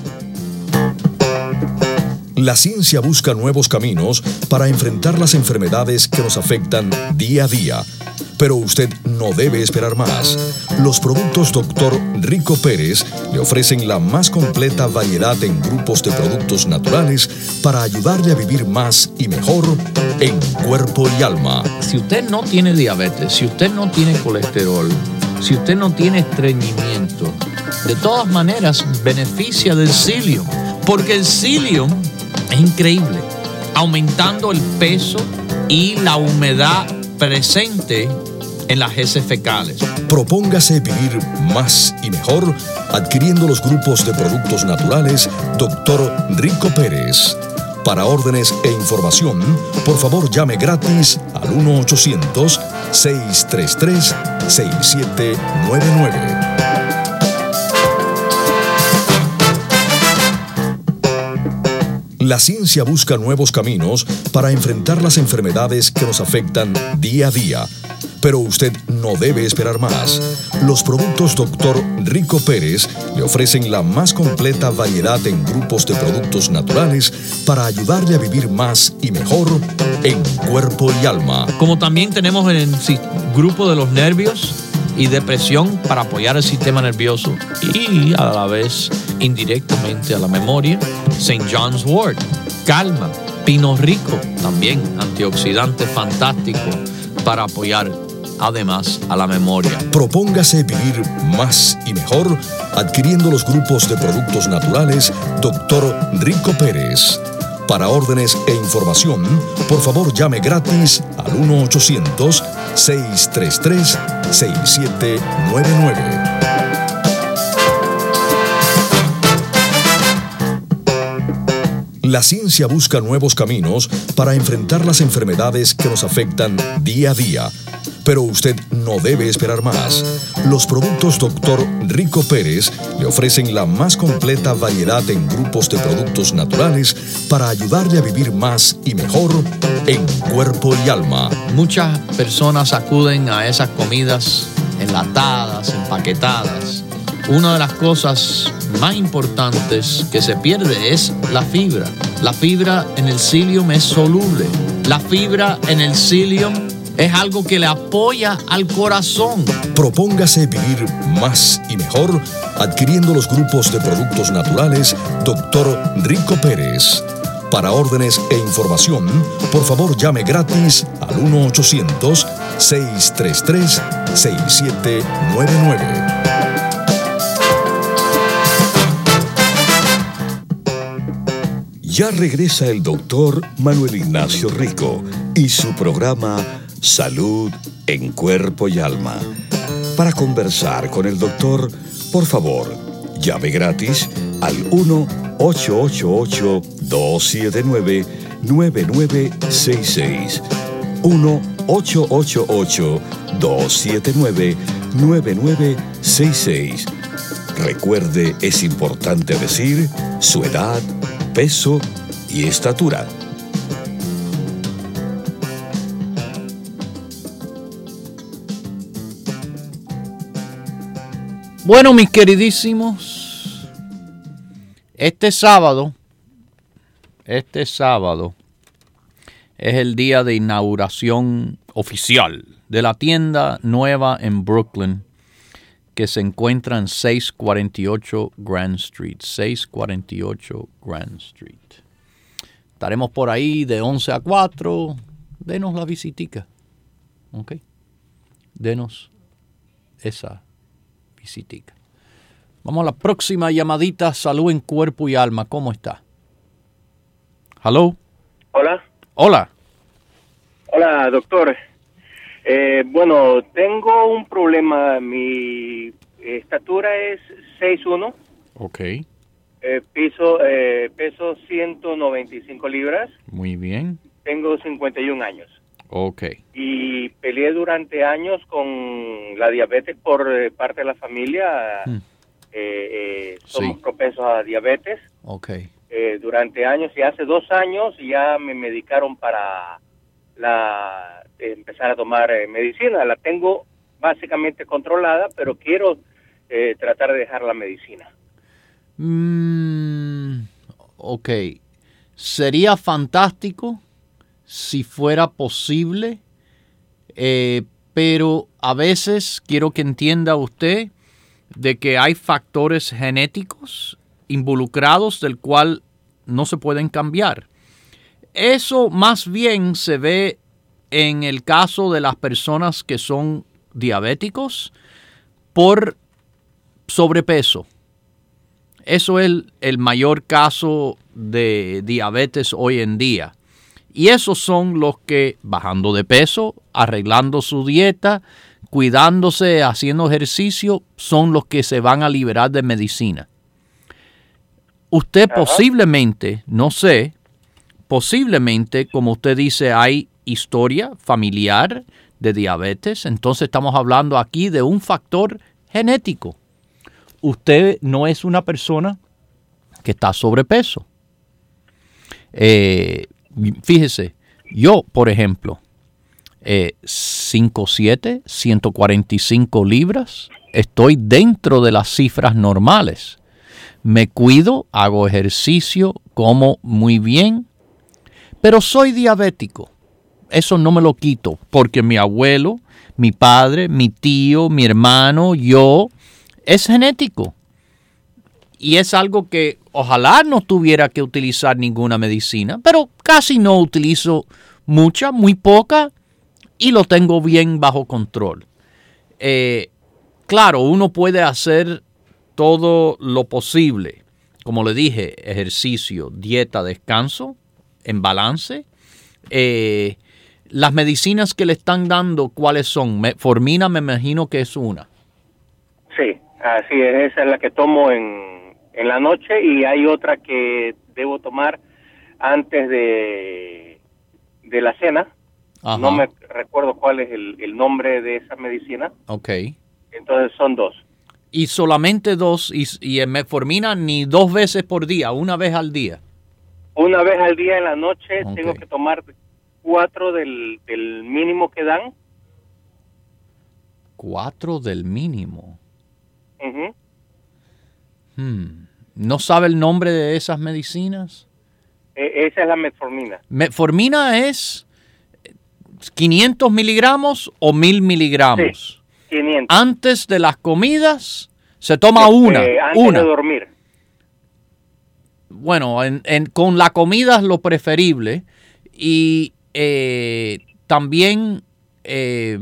La ciencia busca nuevos caminos para enfrentar las enfermedades que nos afectan día a día. Pero usted no debe esperar más. Los productos doctor Rico Pérez le ofrecen la más completa variedad en grupos de productos naturales para ayudarle a vivir más y mejor en cuerpo y alma. Si usted no tiene diabetes, si usted no tiene colesterol, si usted no tiene estreñimiento, de todas maneras beneficia del psyllium, porque el psyllium es increíble, aumentando el peso y la humedad presente en las heces fecales. Propóngase vivir más y mejor adquiriendo los grupos de productos naturales doctor Rico Pérez. Para órdenes e información, por favor llame gratis al uno ochocientos, seis tres tres, seis siete nueve nueve. La ciencia busca nuevos caminos para enfrentar las enfermedades que nos afectan día a día. Pero usted no debe esperar más. Los productos doctor Rico Pérez le ofrecen la más completa variedad en grupos de productos naturales para ayudarle a vivir más y mejor en cuerpo y alma. Como también tenemos en el si- grupo de los nervios y depresión para apoyar el sistema nervioso y a la vez indirectamente a la memoria, Saint John's Wort, calma, pino rico, también antioxidante fantástico para apoyar además a la memoria. Propóngase vivir más y mejor adquiriendo los grupos de productos naturales doctor Rico Pérez. Para órdenes e información, por favor llame gratis al uno ochocientos, seis tres tres, seis siete nueve nueve. La ciencia busca nuevos caminos para enfrentar las enfermedades que nos afectan día a día. Pero usted no debe esperar más. Los productos doctor Rico Pérez le ofrecen la más completa variedad en grupos de productos naturales para ayudarle a vivir más y mejor en cuerpo y alma. Muchas personas acuden a esas comidas enlatadas, empaquetadas. Una de las cosas más importantes que se pierde es la fibra. La fibra en el psyllium es soluble. La fibra en el psyllium es algo que le apoya al corazón. Propóngase vivir más y mejor adquiriendo los grupos de productos naturales doctor Rico Pérez. Para órdenes e información, por favor llame gratis al uno ochocientos, seiscientos treinta y tres, sesenta y siete noventa y nueve. Ya regresa el doctor Manuel Ignacio Rico y su programa Salud en Cuerpo y Alma. Para conversar con el doctor, por favor, llame gratis al uno ocho ocho ocho, dos siete nueve, nueve nueve seis seis. uno ocho ocho ocho, dos siete nueve, nueve nueve seis seis. Recuerde, es importante decir su edad, peso y estatura. Bueno, mis queridísimos, este sábado, este sábado es el día de inauguración oficial de la tienda nueva en Brooklyn que se encuentra en seiscientos cuarenta y ocho Grand Street, seiscientos cuarenta y ocho Grand Street. Estaremos por ahí de once a cuatro. Denos la visitica, ¿ok? Denos esa visitica. Vamos a la próxima llamadita. Salud en Cuerpo y Alma. ¿Cómo está? ¿Hello? Hola. Hola. Hola, doctor. Eh, bueno, tengo un problema. Mi estatura es seis uno. Ok. Eh, piso, eh, peso ciento noventa y cinco libras. Muy bien. Tengo cincuenta y un años. Ok. Y peleé durante años con la diabetes por eh, parte de la familia. Hmm. Eh, eh, somos sí. propensos a diabetes. Ok. Eh, durante años, y hace dos años ya me medicaron para la eh, empezar a tomar eh, medicina. La tengo básicamente controlada, pero quiero eh, tratar de dejar la medicina. Mm, ok. Sería fantástico si fuera posible, eh, pero a veces quiero que entienda usted de que hay factores genéticos involucrados del cual no se pueden cambiar. Eso más bien se ve en el caso de las personas que son diabéticos por sobrepeso. Eso es el, el mayor caso de diabetes hoy en día. Y esos son los que, bajando de peso, arreglando su dieta, cuidándose, haciendo ejercicio, son los que se van a liberar de medicina. Usted Ajá. posiblemente, no sé, posiblemente, como usted dice, hay historia familiar de diabetes. Entonces estamos hablando aquí de un factor genético. Usted no es una persona que está sobrepeso. Eh, fíjese, yo, por ejemplo, eh, cinco siete, ciento cuarenta y cinco libras, estoy dentro de las cifras normales. Me cuido, hago ejercicio, como muy bien, pero soy diabético. Eso no me lo quito, porque mi abuelo, mi padre, mi tío, mi hermano, yo, es genético. Y es algo que ojalá no tuviera que utilizar ninguna medicina, pero casi no utilizo mucha, muy poca, y lo tengo bien bajo control. Eh, claro, uno puede hacer todo lo posible. Como le dije, ejercicio, dieta, descanso, en balance. Eh, las medicinas que le están dando, ¿cuáles son? Metformina, me imagino que es una. Sí, así es. Esa es la que tomo en, en la noche, y hay otra que debo tomar antes de, de la cena. Ajá. No me recuerdo cuál es el, el nombre de esa medicina. Ok. Entonces son dos. Y solamente dos, y, y en metformina ni dos veces por día, una vez al día. Una vez al día en la noche. Okay. Tengo que tomar cuatro del, del mínimo que dan. Cuatro del mínimo. Uh-huh. Hmm. ¿No sabe el nombre de esas medicinas? E- esa es la metformina. Metformina es quinientos miligramos o mil miligramos. Sí, quinientos. Antes de las comidas se toma Este, una. Antes una. de dormir. Bueno, en, en, con la comida es lo preferible. Y eh, también eh,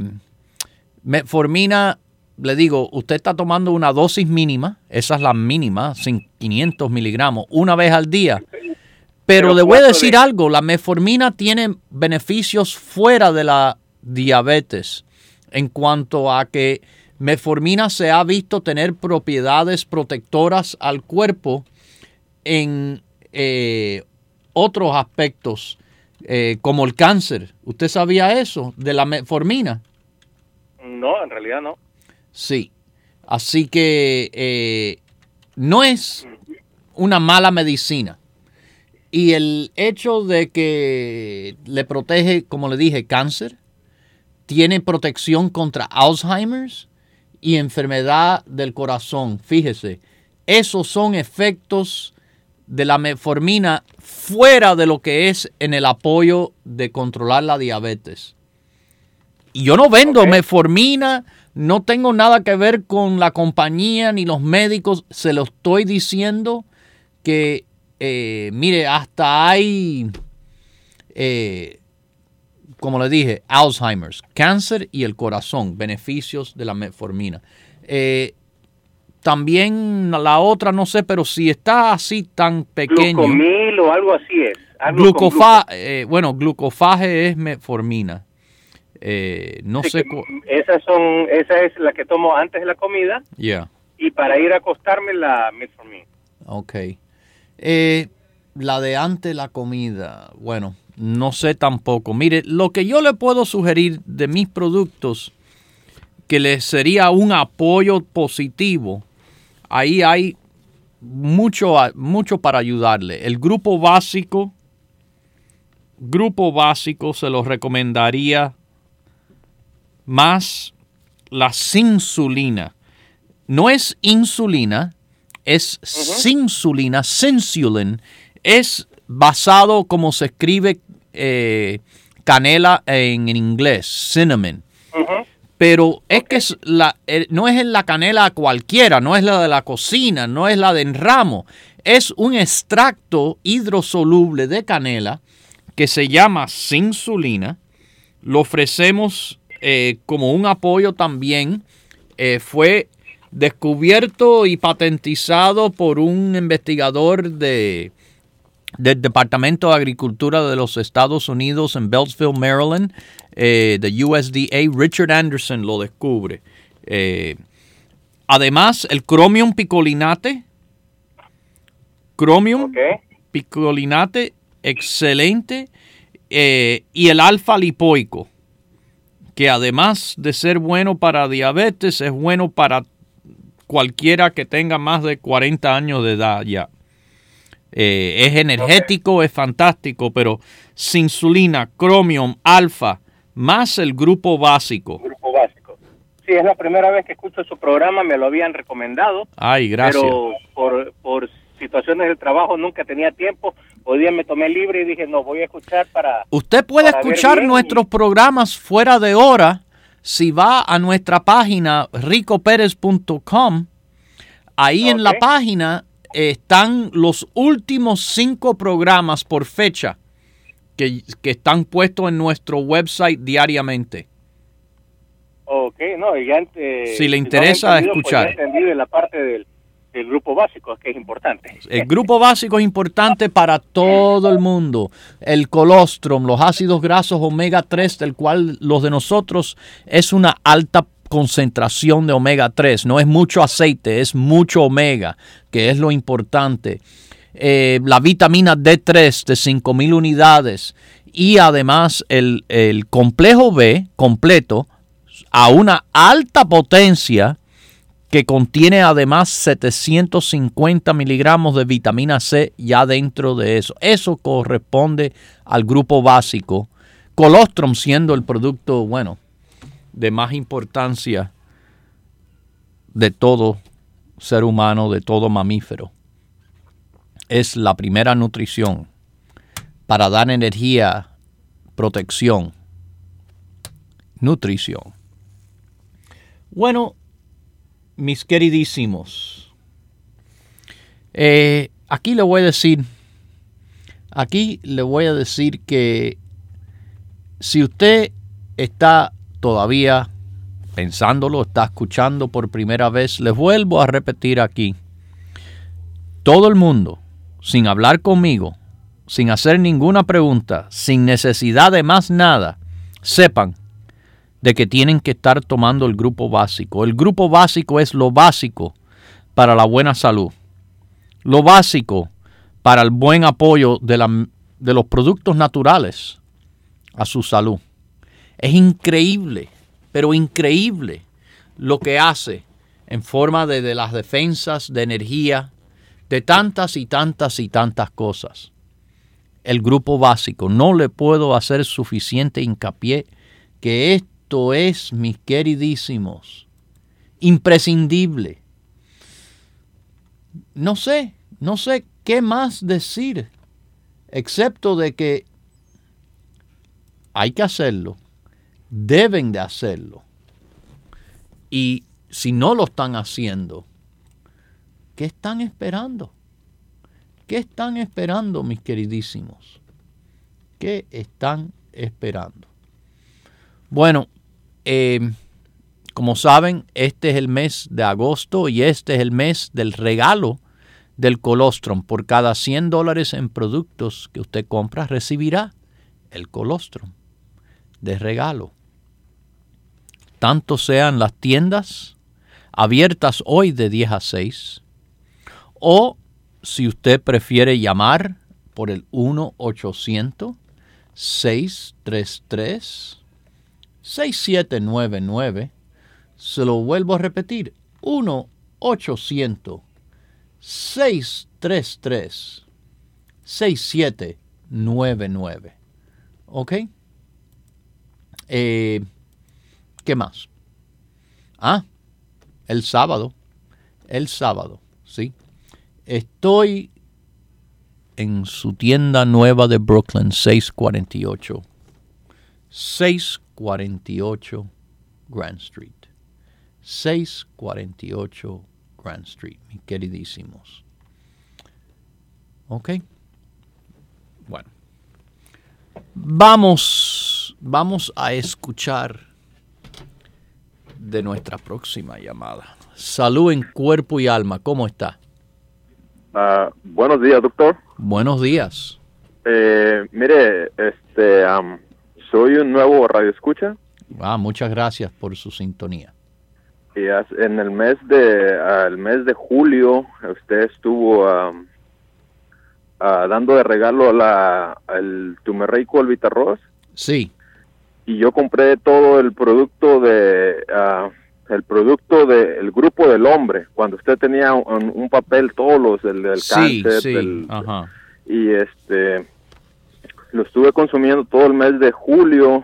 metformina, le digo, usted está tomando una dosis mínima, esa es la mínima, sin quinientos miligramos, una vez al día. Pero, Pero le voy a decir de... algo, la metformina tiene beneficios fuera de la diabetes en cuanto a que metformina se ha visto tener propiedades protectoras al cuerpo en eh, otros aspectos, eh, como el cáncer. ¿Usted sabía eso de la metformina? No, en realidad no. Sí, así que eh, no es una mala medicina. Y el hecho de que le protege, como le dije, cáncer, tiene protección contra Alzheimer's y enfermedad del corazón. Fíjese, esos son efectos de la metformina fuera de lo que es en el apoyo de controlar la diabetes. Y yo no vendo okay. metformina, no tengo nada que ver con la compañía ni los médicos, se lo estoy diciendo que, eh, mire, hasta hay, eh, como le dije, Alzheimer's, cáncer y el corazón, beneficios de la metformina. Eh, También la otra, no sé, pero si está así tan pequeño. Glucomil o algo así es. Algo glucofa, eh, bueno, glucofaje es metformina. Eh, no sí, sé. Cu- esas son, esa es la que tomo antes de la comida. Yeah. Y para ir a acostarme la metformina. Ok. Eh, la de antes de la comida, bueno, no sé tampoco. Mire, lo que yo le puedo sugerir de mis productos que les sería un apoyo positivo, ahí hay mucho, mucho para ayudarle. El grupo básico, grupo básico se los recomendaría más la sinsulina. No es insulina, es uh-huh. sinsulina, sinsulin. Es basado como se escribe eh, canela en, en inglés, cinnamon. Uh-huh. Pero es que es la, eh, no es la canela cualquiera, no es la de la cocina, no es la de enramo. Es un extracto hidrosoluble de canela que se llama sinsulina. Lo ofrecemos eh, como un apoyo también. Eh, fue descubierto y patentizado por un investigador de, del Departamento de Agricultura de los Estados Unidos en Beltsville, Maryland. Eh, de U S D A, Richard Anderson lo descubre. Eh, además, el Chromium picolinate, Chromium okay. picolinate, excelente, eh, y el alfa lipoico, que además de ser bueno para diabetes, es bueno para cualquiera que tenga más de cuarenta años de edad ya. Eh, es energético, okay. es fantástico, pero sinsulina, Chromium, alfa, más el grupo básico. Grupo básico. Sí, es la primera vez que escucho su programa, me lo habían recomendado. Ay, gracias. Pero por, por situaciones del trabajo nunca tenía tiempo. Hoy día me tomé libre y dije, no, voy a escuchar para... Usted puede para escuchar nuestros y... programas fuera de hora si va a nuestra página rico pérez punto com. Ahí okay. en la página están los últimos cinco programas por fecha. Que, que están puestos en nuestro website diariamente. Ok, no, ya eh, si le interesa si no escuchar. Pues ya entendí la parte del, del grupo básico, que es importante. El grupo básico es importante para todo el mundo. El colostrum, los ácidos grasos omega tres, del cual los de nosotros es una alta concentración de omega tres. No es mucho aceite, es mucho omega, que es lo importante. Eh, la vitamina D tres de cinco mil unidades y además el, el complejo B completo a una alta potencia que contiene además setecientos cincuenta miligramos de vitamina C ya dentro de eso. Eso corresponde al grupo básico. Colostrum siendo el producto, bueno, de más importancia de todo ser humano, de todo mamífero. Es la primera nutrición para dar energía, protección, nutrición. Bueno, mis queridísimos, eh, aquí le voy a decir, aquí le voy a decir que si usted está todavía pensándolo, está escuchando por primera vez, les vuelvo a repetir aquí, todo el mundo, sin hablar conmigo, sin hacer ninguna pregunta, sin necesidad de más nada, sepan de que tienen que estar tomando el grupo básico. El grupo básico es lo básico para la buena salud, lo básico para el buen apoyo de, la, de los productos naturales a su salud. Es increíble, pero increíble lo que hace en forma de, de las defensas, de energía, de tantas y tantas y tantas cosas. El grupo básico, no le puedo hacer suficiente hincapié que esto es, mis queridísimos, imprescindible. No sé, no sé qué más decir, excepto de que hay que hacerlo, deben de hacerlo. Y si no lo están haciendo, ¿qué están esperando? ¿Qué están esperando, mis queridísimos? ¿Qué están esperando? Bueno, eh, como saben, este es el mes de agosto y este es el mes del regalo del colostrum. Por cada cien dólares en productos que usted compra, recibirá el colostrum de regalo. Tanto sean las tiendas abiertas hoy de diez a seis, o si usted prefiere llamar por el uno ochocientos, seis tres tres, seis siete nueve nueve, se lo vuelvo a repetir, uno ochocientos, seis tres tres, seis siete nueve nueve. ¿Ok? Eh, ¿Qué más? Ah, el sábado, el sábado, ¿sí? Estoy en su tienda nueva de Brooklyn, seiscientos cuarenta y ocho, seiscientos cuarenta y ocho Grand Street. seiscientos cuarenta y ocho Grand Street, mis queridísimos. ¿Ok? Bueno. Vamos, vamos a escuchar de nuestra próxima llamada. Salud en cuerpo y alma, ¿cómo está? Uh, buenos días, doctor. Buenos días. Eh, mire, este, um, soy un nuevo radioescucha. Ah, muchas gracias por su sintonía. Y en el mes de, uh, el mes de julio, usted estuvo um, uh, dando de regalo la, el Tumerreico Albitarroz. Sí. Y yo compré todo el producto de, uh, el producto del grupo del hombre, cuando usted tenía un, un papel, todos los, el del sí, cáncer, sí. del, Ajá. y este, lo estuve consumiendo todo el mes de julio,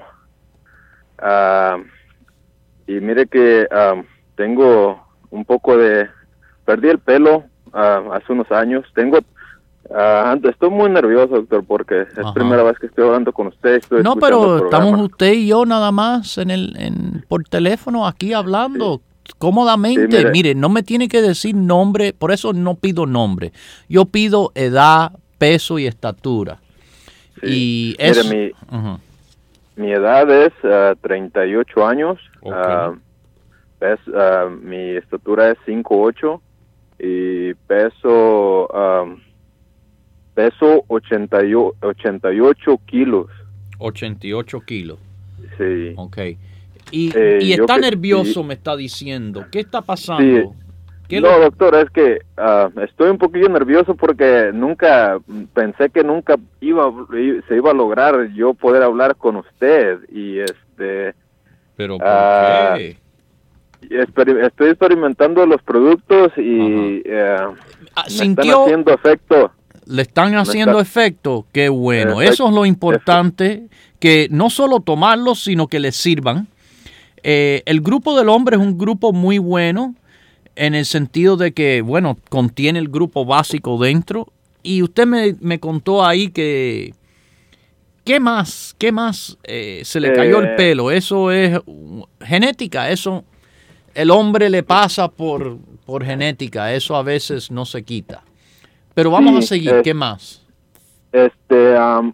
uh, y mire que uh, tengo un poco de, perdí el pelo uh, hace unos años, tengo, uh, estoy muy nervioso, doctor, porque es la primera vez que estoy hablando con usted. Estoy no, pero estamos usted y yo nada más en el, en, por teléfono aquí hablando sí. cómodamente. Sí, mire. mire, no me tiene que decir nombre, por eso no pido nombre. Yo pido edad, peso y estatura. Sí. Y mire, es, mi, uh-huh. mi edad es uh, treinta y ocho años. Okay. Uh, pes, uh, mi estatura es cinco ocho y peso... Um, Peso ochenta y ocho kilos. ochenta y ocho kilos. Sí. Ok. Y, eh, y está que, nervioso, sí. me está diciendo. ¿Qué está pasando? Sí. ¿Qué no, lo... doctor, es que uh, estoy un poquillo nervioso porque nunca, pensé que nunca iba, se iba a lograr yo poder hablar con usted. Y este... ¿Pero por uh, qué? Exper- estoy experimentando los productos y uh, me ¿Sintió... están haciendo efecto. ¿Le están haciendo está... efecto? Qué bueno. Efecto. Eso es lo importante, que no solo tomarlos, sino que les sirvan. Eh, el grupo del hombre es un grupo muy bueno. en el sentido de que, bueno, contiene el grupo básico dentro. Y usted me, me contó ahí que, ¿qué más? ¿Qué más eh, se le cayó eh, el pelo? Eso es genética, eso el hombre le pasa por, por genética, eso a veces no se quita. Pero vamos sí, a seguir, eh, ¿qué más? Este, um,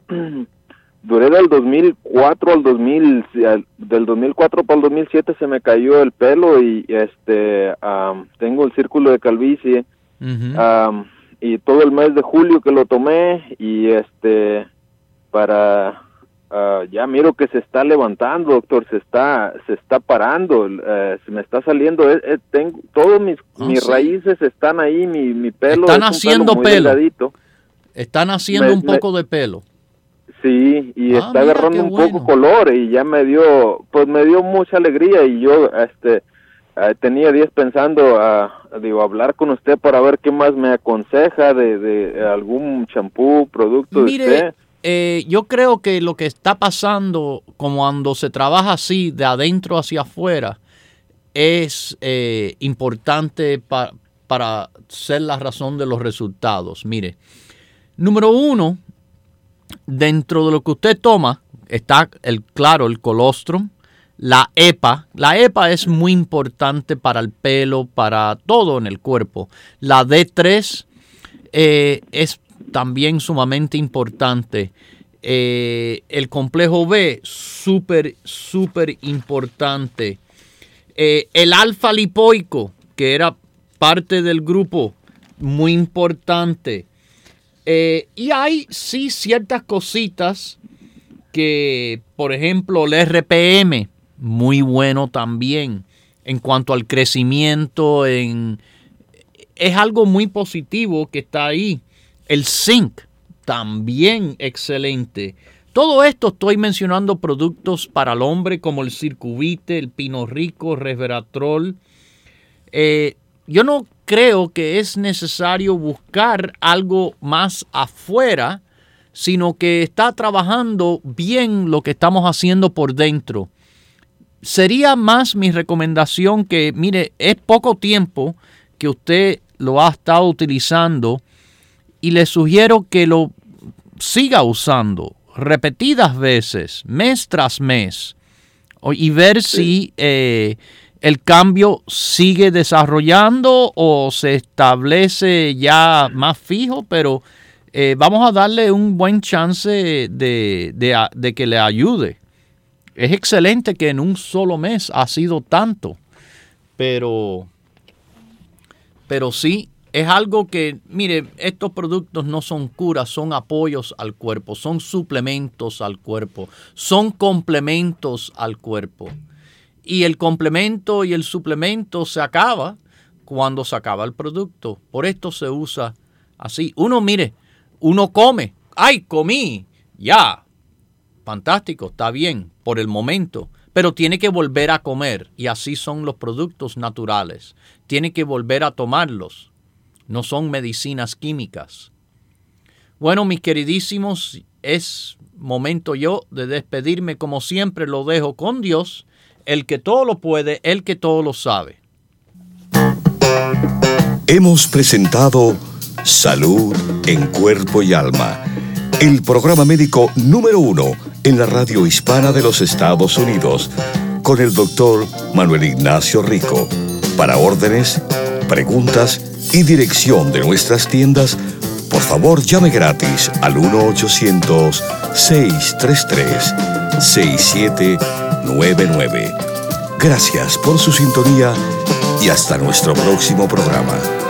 duré del dos mil cuatro al dos mil, del dos mil cuatro para el dos mil siete se me cayó el pelo y este, um, tengo el círculo de calvicie, uh-huh. um, y todo el mes de julio que lo tomé y este, para, uh, ya miro que se está levantando, doctor, se está, se está parando, uh, se me está saliendo, eh, eh, tengo, todos mis, oh, mis sí. raíces están ahí, mi, mi pelo están es haciendo un pelo, muy pelo. Están haciendo me, un poco me, de pelo. Sí, y ah, está agarrando un bueno. poco color y ya me dio, pues me dio mucha alegría y yo, este, uh, tenía días pensando, uh, digo, hablar con usted para ver qué más me aconseja de, de algún champú, producto Mire, de usted. Eh, yo creo que lo que está pasando como cuando se trabaja así de adentro hacia afuera es eh, importante pa, para ser la razón de los resultados. Mire, número uno, dentro de lo que usted toma está el claro, el colostrum, la E P A. La E P A es muy importante para el pelo, para todo en el cuerpo. La D tres eh, es también sumamente importante. Eh, el complejo B, súper, súper importante. Eh, el alfa lipoico, que era parte del grupo, muy importante. Eh, y hay sí ciertas cositas que, por ejemplo, el R P M, muy bueno también en cuanto al crecimiento, en, es algo muy positivo que está ahí. El zinc, también excelente. Todo esto estoy mencionando productos para el hombre como el Circuvite, el Pino Rico, Resveratrol. Eh, yo no creo que es necesario buscar algo más afuera, sino que está trabajando bien lo que estamos haciendo por dentro. Sería más mi recomendación que, mire, es poco tiempo que usted lo ha estado utilizando y le sugiero que lo siga usando repetidas veces, mes tras mes, y ver sí. si eh, el cambio sigue desarrollando o se establece ya más fijo, pero eh, vamos a darle un buen chance de, de, de que le ayude. Es excelente que en un solo mes ha sido tanto, pero, pero sí, es algo que, mire, estos productos no son curas, son apoyos al cuerpo, son suplementos al cuerpo, son complementos al cuerpo. Y el complemento y el suplemento se acaba cuando se acaba el producto. Por esto se usa así. Uno, mire, uno come. ¡Ay, comí! Ya. Fantástico, está bien por el momento. Pero tiene que volver a comer. Y así son los productos naturales. Tiene que volver a tomarlos. No son medicinas químicas. Bueno, mis queridísimos, es momento yo de despedirme. Como siempre, lo dejo con Dios, el que todo lo puede, el que todo lo sabe. Hemos presentado Salud en Cuerpo y Alma, el programa médico número uno en la radio hispana de los Estados Unidos, con el doctor Manuel Ignacio Rico. Para órdenes, preguntas y dirección de nuestras tiendas, por favor llame gratis al uno ochocientos, seiscientos treinta y tres, sesenta y siete noventa y nueve. Gracias por su sintonía y hasta nuestro próximo programa.